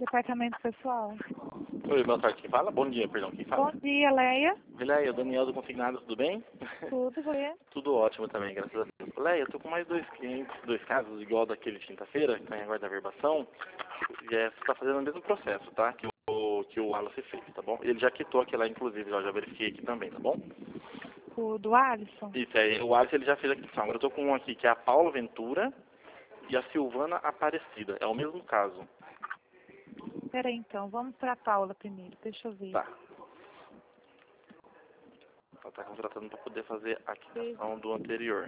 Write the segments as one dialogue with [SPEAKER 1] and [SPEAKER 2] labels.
[SPEAKER 1] Departamento pessoal.
[SPEAKER 2] Oi, boa tarde. Quem fala? Bom dia, perdão. Quem fala?
[SPEAKER 1] Bom dia, Leia.
[SPEAKER 2] Leia, Daniel do Consignado, tudo bem?
[SPEAKER 1] Tudo bem?
[SPEAKER 2] Tudo ótimo também, graças a Deus. Leia, eu tô com mais dois clientes, dois casos, igual daquele de quinta-feira, que tá em aguardo da verbação. E você tá fazendo o mesmo processo, tá? Que o Wallace fez, tá bom? Ele já quitou aqui lá, inclusive, já verifiquei aqui também, tá bom?
[SPEAKER 1] O do Alisson?
[SPEAKER 2] Isso, o Wallace ele já fez a quitação. Agora eu tô com um aqui, que é a Paula Ventura e a Silvana Aparecida. É o mesmo caso.
[SPEAKER 1] Peraí, então. Vamos pra Paula primeiro. Deixa eu ver.
[SPEAKER 2] Tá. Ela tá contratando para poder fazer a quitação do anterior.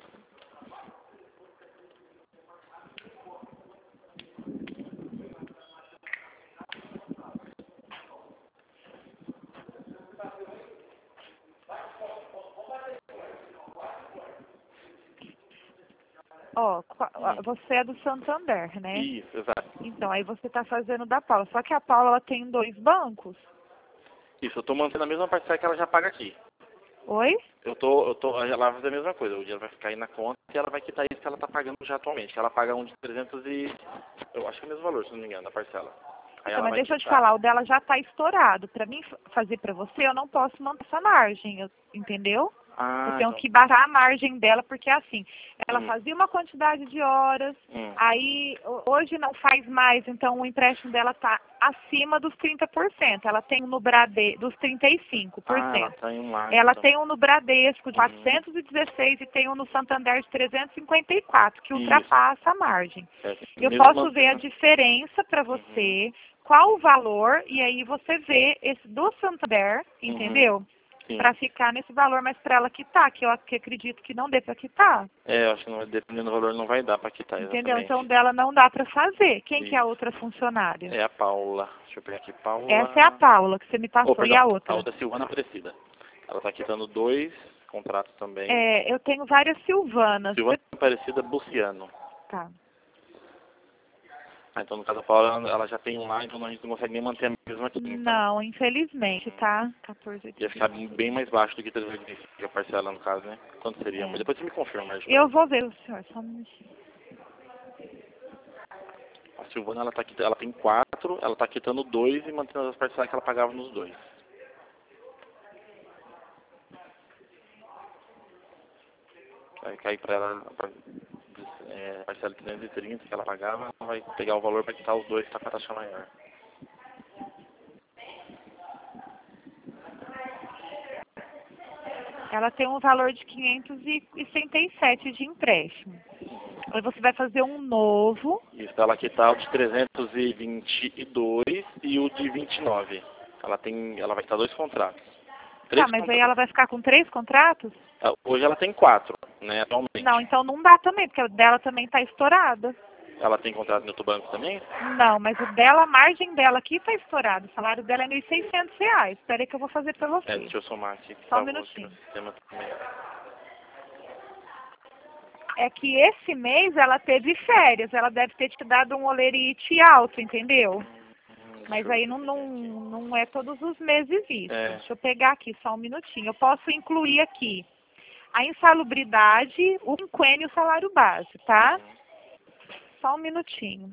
[SPEAKER 1] Ó, você é do Santander, né?
[SPEAKER 2] Isso, exato.
[SPEAKER 1] Então, aí você tá fazendo da Paula. Só que a Paula, ela tem 2 bancos.
[SPEAKER 2] Isso, eu tô mantendo a mesma parcela que ela já paga aqui.
[SPEAKER 1] Oi?
[SPEAKER 2] Ela vai fazer a mesma coisa, o dinheiro vai ficar aí na conta e ela vai quitar isso que ela tá pagando já atualmente. Que ela paga um de 300 e... eu acho que é o mesmo valor, se não me engano, da parcela. Aí
[SPEAKER 1] Então,
[SPEAKER 2] ela
[SPEAKER 1] mas
[SPEAKER 2] vai
[SPEAKER 1] deixa eu te
[SPEAKER 2] quitar.
[SPEAKER 1] falar, o dela já tá estourado. Pra mim fazer pra você, eu não posso manter essa margem, entendeu? Eu
[SPEAKER 2] Ah,
[SPEAKER 1] tenho
[SPEAKER 2] então.
[SPEAKER 1] que barrar a margem dela, porque assim, ela fazia uma quantidade de horas, aí hoje não faz mais, então o empréstimo dela está acima dos 30%. Ela tem um no Bradesco, dos 35%.
[SPEAKER 2] Ah, ela tá em um lado,
[SPEAKER 1] Ela
[SPEAKER 2] então.
[SPEAKER 1] tem um no Bradesco de 416 e tem um no Santander de 354, que ultrapassa a margem. Eu posso ver a diferença para você, qual o valor, e aí você vê esse do Santander, entendeu? Para ficar nesse valor, mas para ela quitar, que eu acredito que não dê para quitar.
[SPEAKER 2] Eu acho que não, dependendo do valor não vai dar para quitar, exatamente.
[SPEAKER 1] Entendeu? Então dela não dá para fazer. Quem que é a outra funcionária?
[SPEAKER 2] É a Paula. Deixa eu pegar aqui, Paula...
[SPEAKER 1] Essa é a Paula, que você me passou,
[SPEAKER 2] perdão,
[SPEAKER 1] e a outra?
[SPEAKER 2] A outra é Silvana Aparecida. Ela tá quitando 2 contratos também.
[SPEAKER 1] Eu tenho várias Silvanas.
[SPEAKER 2] Silvana Aparecida Buciano.
[SPEAKER 1] Tá.
[SPEAKER 2] Então, no caso da Paula, ela já tem um lá, então a gente não consegue nem manter a mesma aqui. Então.
[SPEAKER 1] Não, infelizmente, tá? 14
[SPEAKER 2] Ia ficar bem mais baixo do que 385 a parcela, no caso, né? Quanto seria? Mas depois você me confirma.
[SPEAKER 1] Eu vou ver o senhor, só um minutinho.
[SPEAKER 2] A Silvana, ela tem 4, ela tá quitando 2 e mantendo as parcelas que ela pagava nos 2. Vai cair para ela a parcela de 330 que ela pagava, ela vai pegar o valor para quitar os 2 que tá com a taxa maior.
[SPEAKER 1] Ela tem um valor de 567 de empréstimo. Aí você vai fazer um novo.
[SPEAKER 2] Isso, ela quitar o de 322 e o de 29. Ela vai quitar 2 contratos.
[SPEAKER 1] Mas aí ela vai ficar com 3 contratos?
[SPEAKER 2] Hoje ela tem 4, né, atualmente.
[SPEAKER 1] Não, então não dá também, porque o dela também está estourada.
[SPEAKER 2] Ela tem contrato no outro banco também?
[SPEAKER 1] Não, mas o dela, a margem dela aqui está estourada. O salário dela é R$ 1.600. Espera aí que eu vou fazer para você.
[SPEAKER 2] Deixa eu somar aqui.
[SPEAKER 1] Só um minutinho.
[SPEAKER 2] Sistema também.
[SPEAKER 1] É que esse mês ela teve férias. Ela deve ter te dado um olerite alto, entendeu? Mas aí não é todos os meses isso. Deixa eu pegar aqui só um minutinho. Eu posso incluir aqui a insalubridade, o quinquênio e o salário base, tá? Só um minutinho.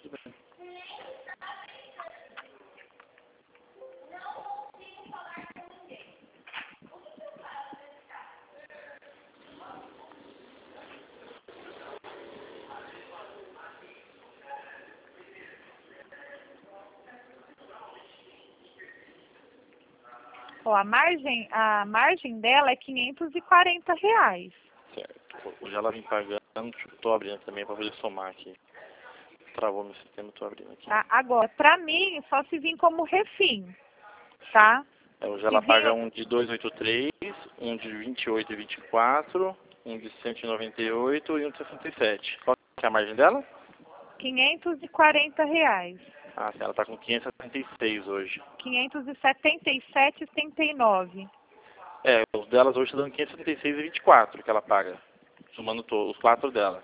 [SPEAKER 1] Ó, a margem dela é R$ 540.
[SPEAKER 2] Certo. Hoje ela vem pagando, estou abrindo também para poder somar aqui. Travou meu sistema, estou abrindo aqui.
[SPEAKER 1] Tá? Agora, para mim, só se vir como refim, tá?
[SPEAKER 2] Hoje ela paga um de 283, um de 28 e 24, um de 198 e um de 67. Qual que é a margem dela?
[SPEAKER 1] R$ 540.
[SPEAKER 2] Sim, ela está com 576 hoje.
[SPEAKER 1] 577,79.
[SPEAKER 2] Os delas hoje estão dando 576 e 24 que ela paga, somando os 4 dela.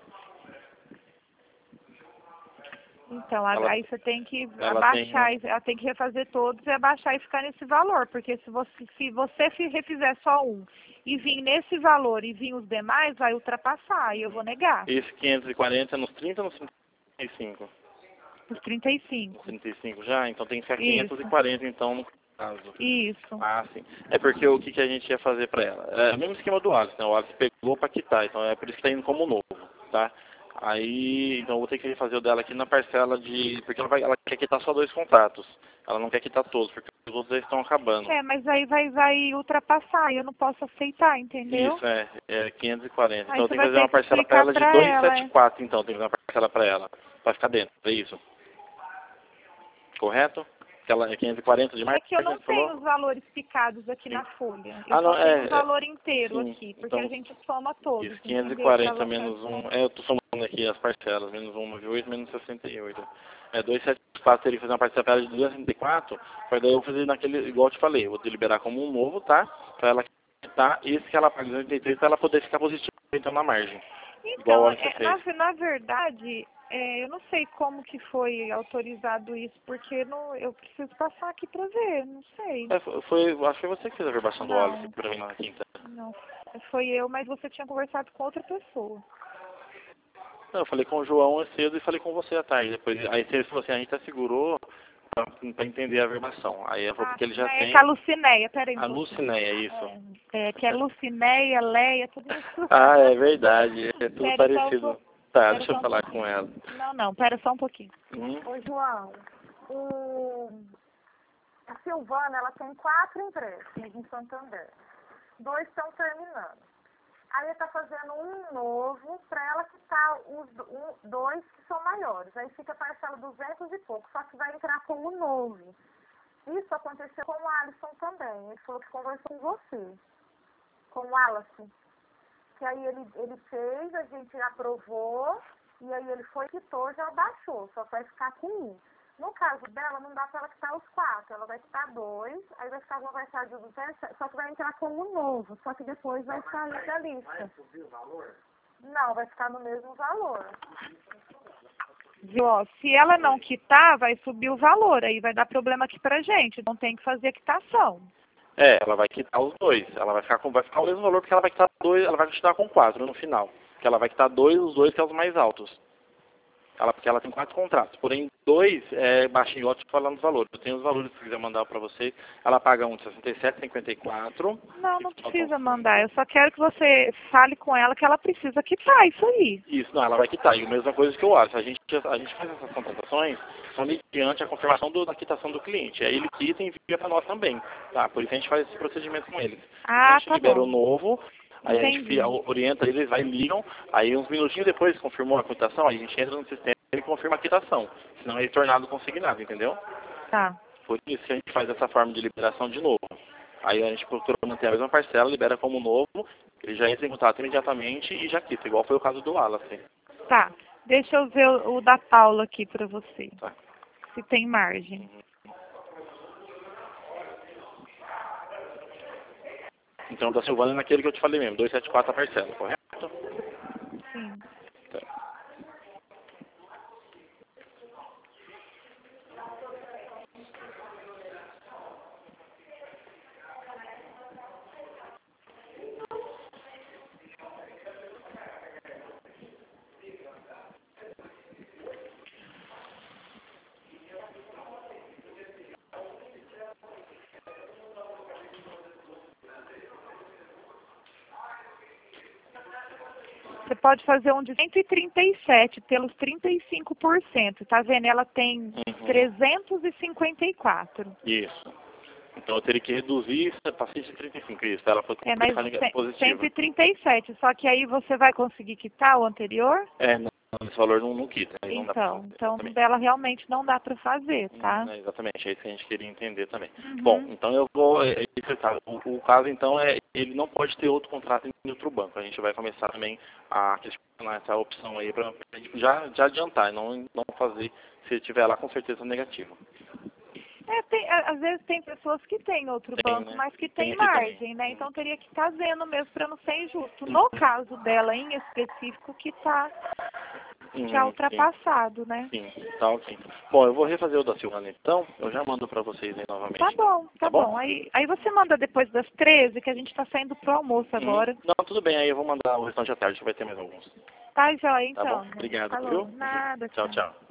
[SPEAKER 2] Então,
[SPEAKER 1] aí você tem que abaixar, ela tem que refazer todos e abaixar e ficar nesse valor, porque se você refizer só um e vir nesse valor e vir os demais, vai ultrapassar, e eu vou negar.
[SPEAKER 2] Esse 540 nos 30 ou nos 55?
[SPEAKER 1] Os 35.
[SPEAKER 2] 35 já? Então tem que ficar 540, então, no caso.
[SPEAKER 1] Isso.
[SPEAKER 2] Ah, sim. É porque o que a gente ia fazer pra ela? É o mesmo esquema do Alice, né? O Alice pegou pra quitar, então é por isso que tá indo como novo, tá? Aí, então eu vou ter que refazer o dela aqui na parcela de... Porque ela quer quitar só 2 contratos. Ela não quer quitar todos, porque os outros já estão acabando.
[SPEAKER 1] É, mas aí vai ultrapassar, eu não posso aceitar, entendeu?
[SPEAKER 2] Isso, é 540.
[SPEAKER 1] Aí
[SPEAKER 2] Então eu
[SPEAKER 1] você
[SPEAKER 2] tenho que
[SPEAKER 1] vai
[SPEAKER 2] fazer
[SPEAKER 1] ter
[SPEAKER 2] uma
[SPEAKER 1] que
[SPEAKER 2] parcela pra
[SPEAKER 1] explicar
[SPEAKER 2] ela de
[SPEAKER 1] pra ela,
[SPEAKER 2] 274, então. Tem que fazer uma parcela pra ela, pra ficar dentro, é isso? Correto? Que ela é 540 de margem,
[SPEAKER 1] É que eu não tenho
[SPEAKER 2] falou?
[SPEAKER 1] os valores picados aqui na folha. Eu
[SPEAKER 2] Não,
[SPEAKER 1] só tenho o valor inteiro
[SPEAKER 2] sim,
[SPEAKER 1] aqui, porque
[SPEAKER 2] então,
[SPEAKER 1] a gente soma todos,
[SPEAKER 2] isso,
[SPEAKER 1] entendeu?
[SPEAKER 2] 540 menos 1, eu tô somando aqui as parcelas, menos 198, menos 68. 274 teria que fazer uma parcela pra ela de 264, para daí eu fazer naquele, igual eu te falei, eu vou deliberar como um novo, tá? Pra ela quitar esse que ela paga 283, pra ela poder ficar positiva, então, na margem. Igual
[SPEAKER 1] Então,
[SPEAKER 2] a você fez.
[SPEAKER 1] na verdade, eu não sei como que foi autorizado isso, porque eu preciso passar aqui pra ver, não sei.
[SPEAKER 2] Acho que foi você que fez a verbação do óleo pra mim na quinta.
[SPEAKER 1] Não, foi eu, mas você tinha conversado com outra pessoa.
[SPEAKER 2] Não, eu falei com o João cedo e falei com você à tarde. Depois, aí você falou assim, a gente segurou pra entender a verbação. Aí eu falei porque ele já tem...
[SPEAKER 1] É a Lucinéia, peraí.
[SPEAKER 2] A Lucinéia, isso.
[SPEAKER 1] Que é Lucinéia, Leia, tudo isso.
[SPEAKER 2] Ah, é verdade. É tudo
[SPEAKER 1] Pera
[SPEAKER 2] parecido. Tá, deixa eu falar com ela.
[SPEAKER 1] Não, pera só um pouquinho.
[SPEAKER 3] Ô, João, a Silvana, ela tem 4 empréstimos em Santander. 2 estão terminando. Aí está fazendo um novo para ela quitar os 2 que são maiores. Aí fica a parcela 200 e pouco, só que vai entrar com o novo. Isso aconteceu com o Alisson também. Ele falou que conversou com você, com o Wallace. Que aí ele fez, a gente aprovou, e aí ele foi, quitou, já baixou, só vai ficar com 1. No caso dela, não dá para ela quitar os 4, ela vai quitar 2, aí vai ficar uma parcela de 200, só que vai entrar como novo, só que depois vai sair da lista. Vai subir o valor? Não, vai ficar no mesmo valor.
[SPEAKER 1] Viu? Se ela não quitar, vai subir o valor, aí vai dar problema aqui pra gente, não tem que fazer a quitação.
[SPEAKER 2] Ela vai quitar os 2. Ela vai ficar o mesmo valor porque ela vai quitar 2, ela vai continuar com 4 no final. Porque ela vai quitar os 2 que são os mais altos. Porque ela tem 4 contratos. Porém, 2 é baixinho, eu te falando os valores. Eu tenho os valores, se quiser mandar para você. Ela paga um de 67,54.
[SPEAKER 1] Não precisa mandar. Eu só quero que você fale com ela que ela precisa quitar isso aí.
[SPEAKER 2] Isso, não, ela vai quitar. E a mesma coisa que eu acho. A gente faz essas contratações só mediante a confirmação da quitação do cliente. Aí ele quita e envia para nós também. Tá? Por isso a gente faz esse procedimento com eles. A gente libera o novo. Aí a gente orienta eles, vai ligam, aí uns minutinhos depois confirmou a quitação, aí a gente entra no sistema e confirma a quitação. Senão é tornado consignado, entendeu?
[SPEAKER 1] Tá.
[SPEAKER 2] Por isso que a gente faz essa forma de liberação de novo. Aí a gente procura manter a mesma parcela, libera como novo, ele já entra em contato imediatamente e já quita, igual foi o caso do Wallace.
[SPEAKER 1] Tá. Deixa eu ver o da Paula aqui pra você.
[SPEAKER 2] Tá.
[SPEAKER 1] Se tem margem.
[SPEAKER 2] Então, da Silvana é naquele que eu te falei mesmo, 274 a parcela, correto?
[SPEAKER 1] Sim.
[SPEAKER 2] Tá.
[SPEAKER 1] Você pode fazer um de 137 pelos 35%. Tá vendo? Ela tem 354.
[SPEAKER 2] Isso. Então eu teria que reduzir isso para 135, isso. Ela foi
[SPEAKER 1] Mas
[SPEAKER 2] positiva.
[SPEAKER 1] 137. Só que aí você vai conseguir quitar o anterior?
[SPEAKER 2] Não, esse valor não quita.
[SPEAKER 1] Então dela realmente não dá para fazer, tá?
[SPEAKER 2] Exatamente, é isso que a gente queria entender também. Bom, então eu vou... O caso, então, ele não pode ter outro contrato em outro banco. A gente vai começar também a questionar essa opção aí para a gente já adiantar, não fazer, se tiver lá, com certeza negativo.
[SPEAKER 1] Às vezes tem pessoas que têm outro banco, né? Mas que tem margem, né? Então teria que estar vendo mesmo para não ser injusto. No caso dela em específico, que está já ultrapassado, né?
[SPEAKER 2] Sim, tá ok. Bom, eu vou refazer o da Silvana então, eu já mando para vocês aí novamente.
[SPEAKER 1] Tá bom. Aí você manda depois das 13, que a gente está saindo pro almoço agora.
[SPEAKER 2] Não, tudo bem, aí eu vou mandar o restante à tarde, que vai ter mais alguns.
[SPEAKER 1] Tá, joia, então.
[SPEAKER 2] Tá bom, obrigado, viu?
[SPEAKER 1] Nada.
[SPEAKER 2] Tchau.